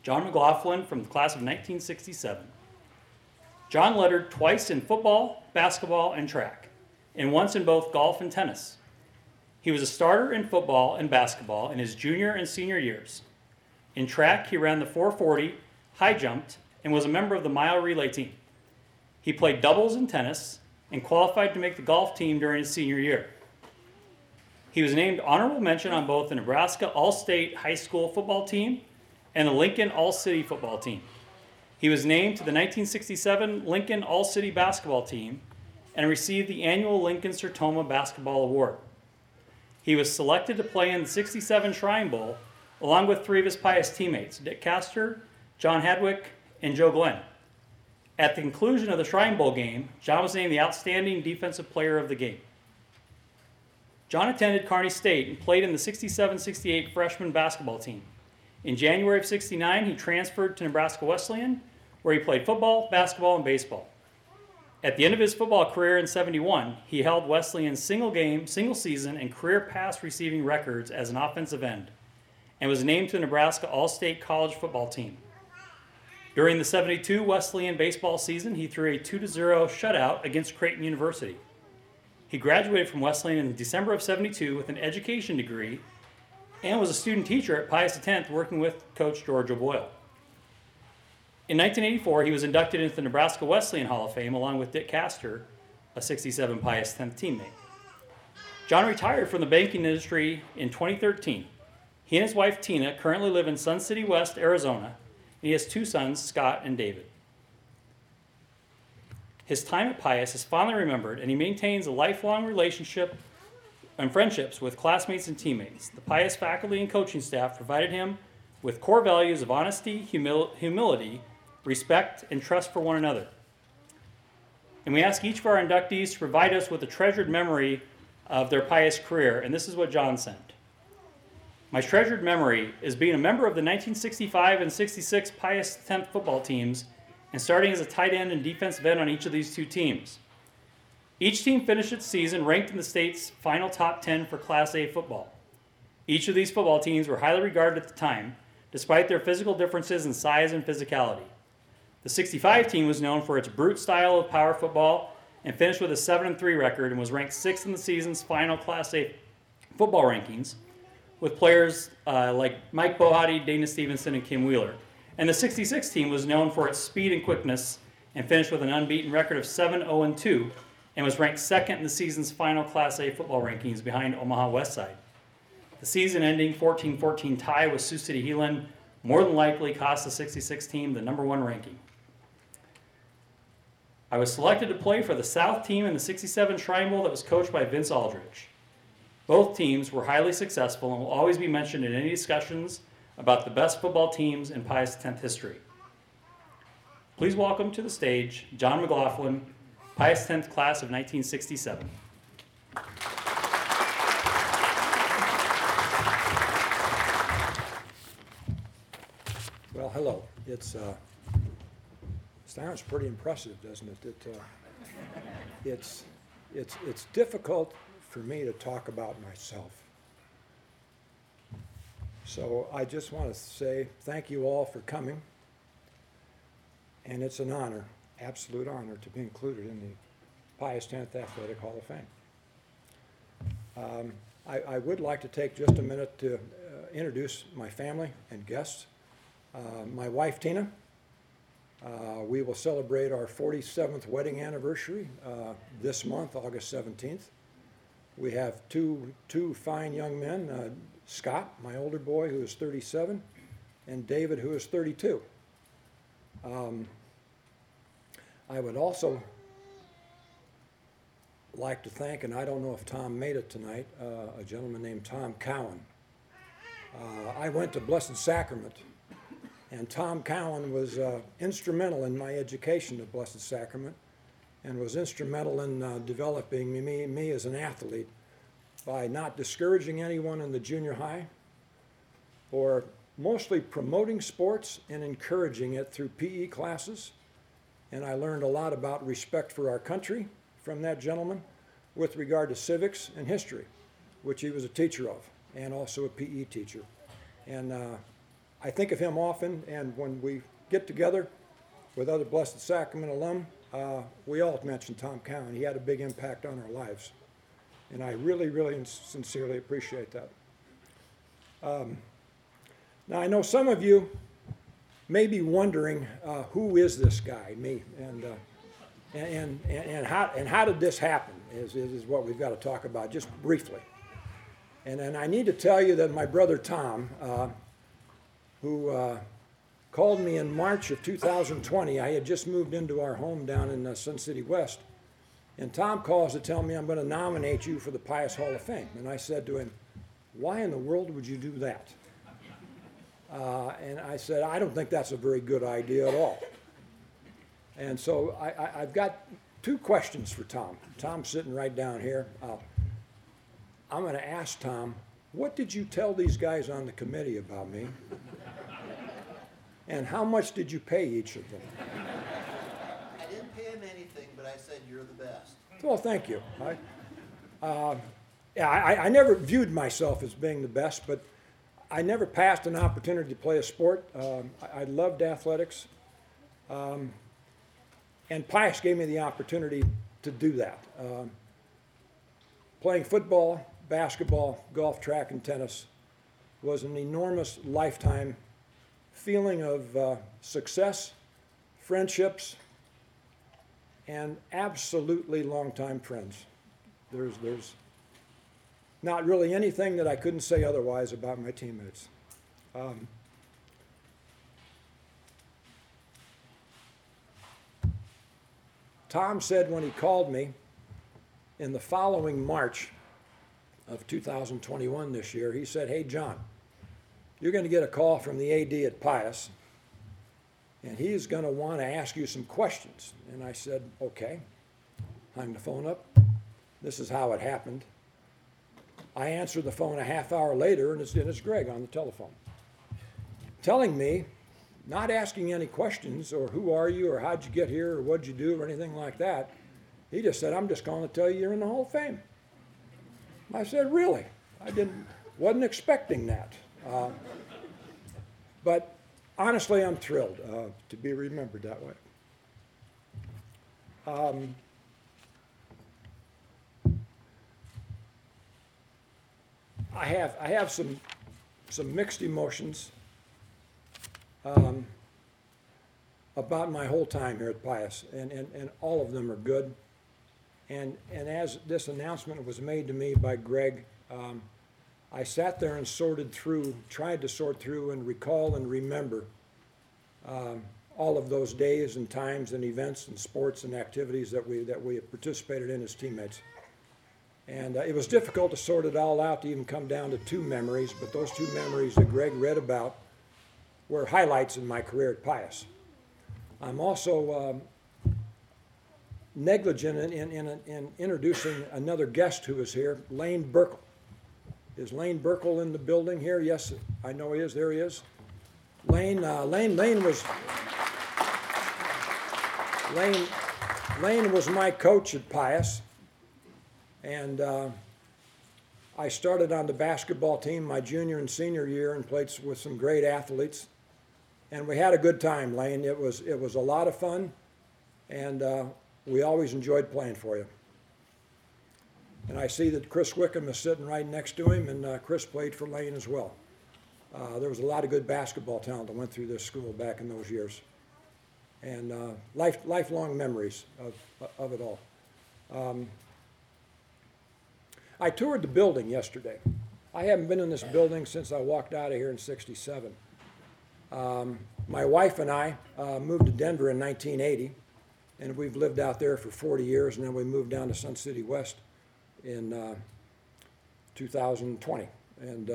John McLaughlin from the class of 1967. John lettered twice in football, basketball, and track, and once in both golf and tennis. He was a starter in football and basketball in his junior and senior years. In track, he ran the 440, high jumped, and was a member of the mile relay team. He played doubles in tennis and qualified to make the golf team during his senior year. He was named honorable mention on both the Nebraska All-State High School football team and the Lincoln All-City football team. He was named to the 1967 Lincoln All-City basketball team and received the annual Lincoln Sertoma Basketball Award. He was selected to play in the 67 Shrine Bowl along with three of his Pius teammates, Dick Castor, John Hadwick, and Joe Glenn. At the conclusion of the Shrine Bowl game, John was named the outstanding defensive player of the game. John attended Kearney State and played in the 67-68 freshman basketball team. In January of 69, he transferred to Nebraska Wesleyan, where he played football, basketball, and baseball. At the end of his football career in 71, he held Wesleyan's single game, single season, and career pass receiving records as an offensive end, and was named to the Nebraska All-State College football team. During the 72 Wesleyan baseball season, he threw a 2-0 shutout against Creighton University. He graduated from Wesleyan in December of 72 with an education degree and was a student teacher at Pius X, working with Coach George O'Boyle. In 1984, he was inducted into the Nebraska Wesleyan Hall of Fame along with Dick Castor, a 67 Pius X teammate. John retired from the banking industry in 2013. He and his wife Tina currently live in Sun City West, Arizona, and he has two sons, Scott and David. His time at Pius is fondly remembered, and he maintains a lifelong relationship and friendships with classmates and teammates. The Pius faculty and coaching staff provided him with core values of honesty, humility, respect, and trust for one another. And we ask each of our inductees to provide us with a treasured memory of their Pius career, and this is what John sent. My treasured memory is being a member of the 1965 and 66 Pius X football teams and starting as a tight end and defensive end on each of these two teams. Each team finished its season ranked in the state's final top 10 for Class A football. Each of these football teams were highly regarded at the time, despite their physical differences in size and physicality. The 65 team was known for its brute style of power football and finished with a 7-3 record and was ranked 6th in the season's final Class A football rankings, with players like Mike Bohati, Dana Stevenson, and Kim Wheeler. And the 66 team was known for its speed and quickness and finished with an unbeaten record of 7-0-2 and was ranked 2nd in the season's final Class A football rankings behind Omaha Westside. The season-ending 14-14 tie with Sioux City Heelan more than likely cost the 66 team the number 1 ranking. I was selected to play for the South team in the 67 Shrine Bowl that was coached by Vince Aldridge. Both teams were highly successful and will always be mentioned in any discussions about the best football teams in Pius X history. Please welcome to the stage John McLaughlin, Pius X class of 1967. Well, hello. Sounds pretty impressive, doesn't it? It's difficult for me to talk about myself. So I just want to say thank you all for coming. And it's an honor, absolute honor, to be included in the Pius X Athletic Hall of Fame. I would like to take just a minute to introduce my family and guests. My wife, Tina. We will celebrate our 47th wedding anniversary this month, August 17th. We have two fine young men, Scott, my older boy, who is 37, and David, who is 32. I would also like to thank, and I don't know if Tom made it tonight, a gentleman named Tom Cowan. I went to Blessed Sacrament, and Tom Cowan was instrumental in my education at Blessed Sacrament and was instrumental in developing me as an athlete by not discouraging anyone in the junior high or mostly promoting sports and encouraging it through PE classes. And I learned a lot about respect for our country from that gentleman with regard to civics and history, which he was a teacher of and also a PE teacher. And I think of him often, and when we get together with other Blessed Sacrament alum, we all mention Tom Cowan. He had a big impact on our lives, and I really, really and sincerely appreciate that. Now, I know some of you may be wondering, who is this guy, me, and how did this happen is what we've got to talk about just briefly. And I need to tell you that my brother Tom, who called me in March of 2020, I had just moved into our home down in Sun City West, and Tom calls to tell me, I'm going to nominate you for the Pius Hall of Fame. And I said to him, why in the world would you do that? And I said, I don't think that's a very good idea at all. And so I've got two questions for Tom. Tom's sitting right down here. I'm going to ask Tom, what did you tell these guys on the committee about me? And how much did you pay each of them? I didn't pay him anything, but I said you're the best. Well, thank you. I never viewed myself as being the best, but I never passed an opportunity to play a sport. I loved athletics. And Pius gave me the opportunity to do that. Playing football, basketball, golf, track, and tennis was an enormous lifetime feeling of success, friendships, and absolutely longtime friends. There's not really anything that I couldn't say otherwise about my teammates. Tom said when he called me in the following March of 2021 this year, he said, hey, John, you're going to get a call from the AD at Pius, and he's going to want to ask you some questions. And I said, okay. Hung the phone up. This is how it happened. I answered the phone a half hour later, and it's Greg on the telephone, telling me, not asking any questions or who are you or how'd you get here or what'd you do or anything like that. He just said, I'm just calling to tell you you're in the Hall of Fame. I said, really? I wasn't expecting that. But honestly, I'm thrilled to be remembered that way. I have some mixed emotions about my whole time here at Pius, and all of them are good. And as this announcement was made to me by Greg, I sat there and tried to sort through and recall and remember all of those days and times and events and sports and activities that we have participated in as teammates. And it was difficult to sort it all out to even come down to two memories, but those two memories that Greg read about were highlights in my career at Pius. I'm also negligent in introducing another guest who is here, Lane Burkle. Is Lane Burkle in the building here? Yes, I know he is. There he is. Lane was my coach at Pius, and I started on the basketball team my junior and senior year and played with some great athletes, and we had a good time, Lane. It was a lot of fun, and we always enjoyed playing for you. And I see that Chris Wickham is sitting right next to him, and Chris played for Lane as well. There was a lot of good basketball talent that went through this school back in those years, and lifelong memories of it all. I toured the building yesterday. I haven't been in this building since I walked out of here in '67. My wife and I moved to Denver in 1980, and we've lived out there for 40 years, and then we moved down to Sun City West in 2020. And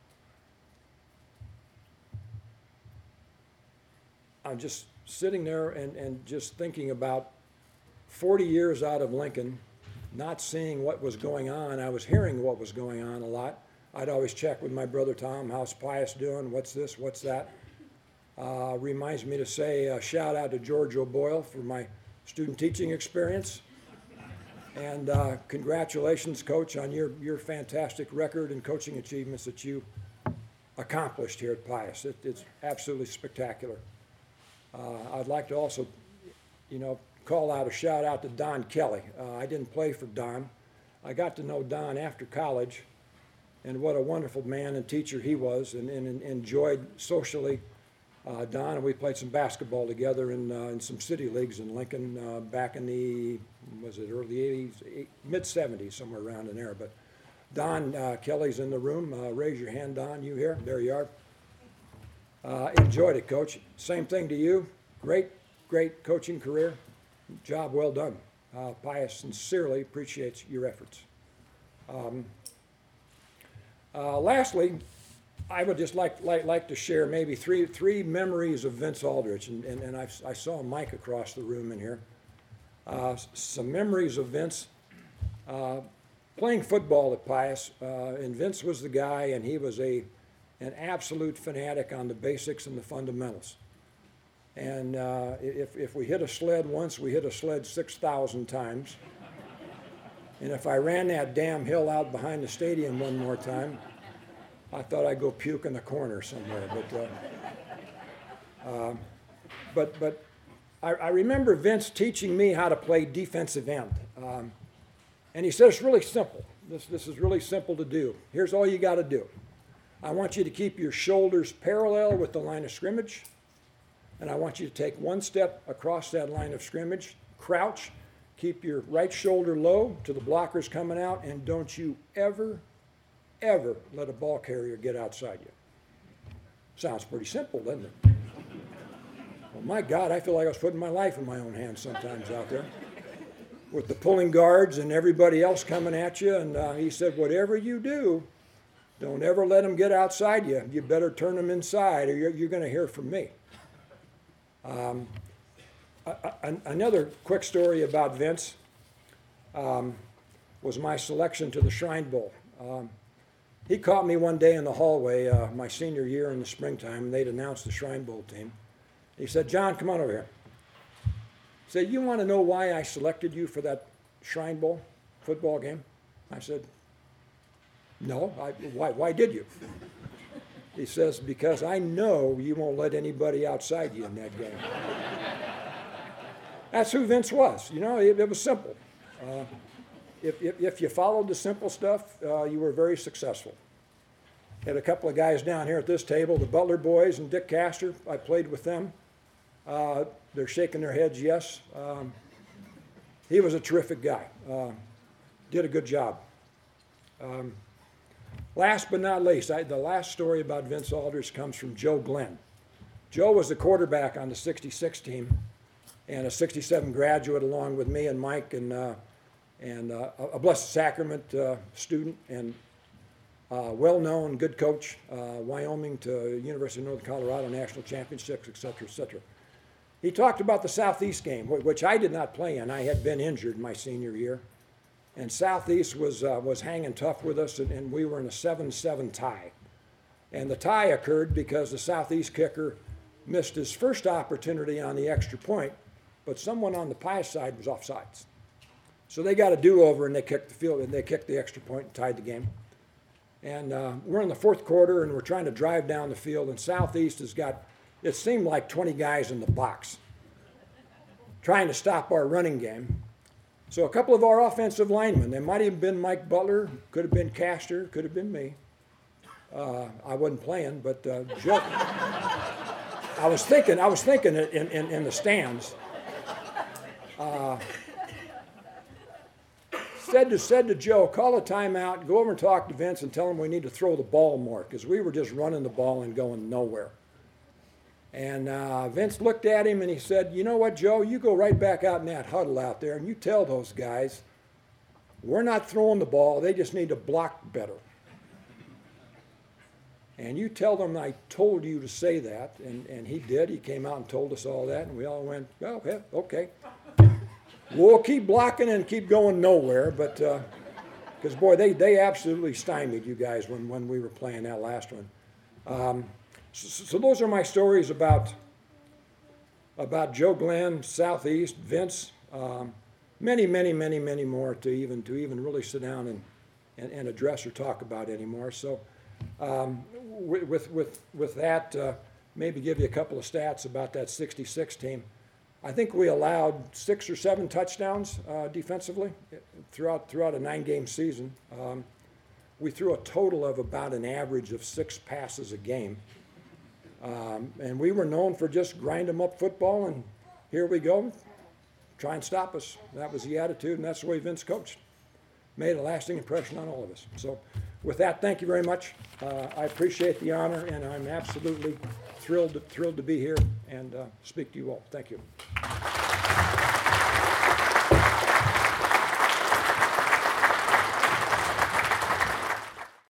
I'm just sitting there and just thinking about 40 years out of Lincoln, not seeing what was going on. I was hearing what was going on a lot. I'd always check with my brother Tom, how's Pius doing, what's this, what's that. Reminds me to say a shout out to George O'Boyle for my student teaching experience. And congratulations, Coach, on your fantastic record and coaching achievements that you accomplished here at Pius. It's absolutely spectacular. I'd like to also, call out a shout out to Don Kelly. I didn't play for Don. I got to know Don after college, and what a wonderful man and teacher he was, and enjoyed socially Don, and we played some basketball together in some city leagues in Lincoln back in the, was it early 80s, mid 70s, somewhere around in there. But Don Kelly's in the room. Raise your hand, Don. You here? There you are. Enjoyed it, Coach. Same thing to you. Great coaching career. Job well done. Pius sincerely appreciates your efforts. Lastly, I would just like to share maybe three memories of Vince Aldrich, and I saw Mike across the room in here. Some memories of Vince playing football at Pius, and Vince was the guy, and he was an absolute fanatic on the basics and the fundamentals. And if we hit a sled once, we hit a sled 6,000 times. And if I ran that damn hill out behind the stadium one more time, I thought I'd go puke in the corner somewhere. But I remember Vince teaching me how to play defensive end. And he said, it's really simple. This is really simple to do. Here's all you got to do. I want you to keep your shoulders parallel with the line of scrimmage. And I want you to take one step across that line of scrimmage, crouch, keep your right shoulder low to the blockers coming out, and don't you ever let a ball carrier get outside you. Sounds pretty simple, doesn't it? Well, my God, I feel like I was putting my life in my own hands sometimes out there with the pulling guards and everybody else coming at you. And he said, whatever you do, don't ever let them get outside you. You better turn them inside or you're going to hear from me. Another quick story about Vince was my selection to the Shrine Bowl. He caught me one day in the hallway my senior year in the springtime, and they'd announced the Shrine Bowl team. He said, John, come on over here. He said, you want to know why I selected you for that Shrine Bowl football game? I said, no, why did you? He says, because I know you won't let anybody outside you in that game. That's who Vince was. It was simple. If you followed the simple stuff, you were very successful. Had a couple of guys down here at this table, the Butler boys and Dick Castor. I played with them. They're shaking their heads yes. He was a terrific guy. Did a good job. Last but not least, the last story about Vince Aldrich comes from Joe Glenn. Joe was the quarterback on the 66 team and a 67 graduate along with me and Mike and a Blessed Sacrament student and well-known, good coach, Wyoming to University of Northern Colorado National Championships, et cetera, et cetera. He talked about the Southeast game, which I did not play in. I had been injured my senior year. And Southeast was hanging tough with us, and we were in a 7-7 tie. And the tie occurred because the Southeast kicker missed his first opportunity on the extra point, but someone on the Pius side was offsides. So they got a do-over, and they kicked the field, and they kicked the extra point and tied the game. And we're in the fourth quarter, and we're trying to drive down the field, and Southeast has got, it seemed like 20 guys in the box trying to stop our running game. So a couple of our offensive linemen, they might have been Mike Butler, could have been Castor, could have been me. I wasn't playing, but Joe, I was thinking in the stands. Said to Joe, call a timeout, go over and talk to Vince and tell him we need to throw the ball more, because we were just running the ball and going nowhere. And Vince looked at him and he said, you know what, Joe, you go right back out in that huddle out there and you tell those guys, we're not throwing the ball, they just need to block better. And you tell them I told you to say that, and he did. He came out and told us all that, and we all went, oh, yeah, okay. We'll keep blocking and keep going nowhere, but because, boy, they absolutely stymied you guys when we were playing that last one. So those are my stories about Joe Glenn, Southeast, Vince, many more to even really sit down and address or talk about anymore. So With that, maybe give you a couple of stats about that 66 team. I think we allowed 6 or 7 touchdowns defensively throughout a 9-game season. We threw a total of about an average of 6 passes a game. And we were known for just grind 'em up football, and here we go, try and stop us. That was the attitude, and that's the way Vince coached. Made a lasting impression on all of us. So with that, thank you very much. I appreciate the honor, and I'm absolutely thrilled to be here and speak to you all. Thank you.